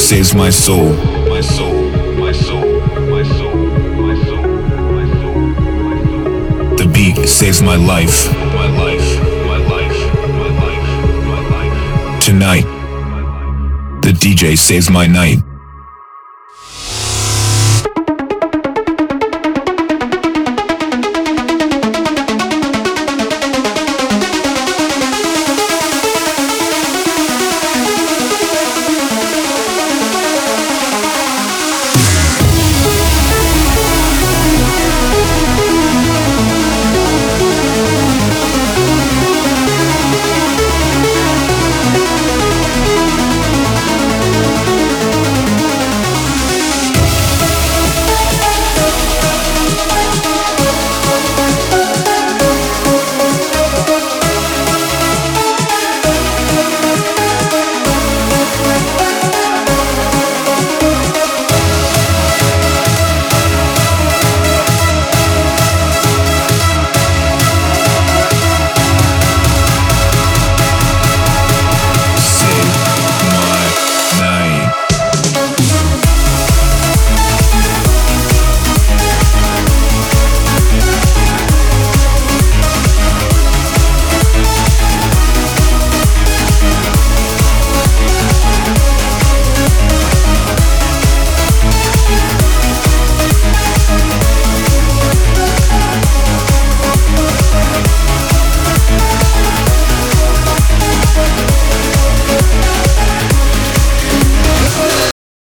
saves my soul. My soul, my soul, my soul, my soul, my soul, my soul. The beat saves my life. My life, my life, my life, my life. Tonight, the DJ saves my night.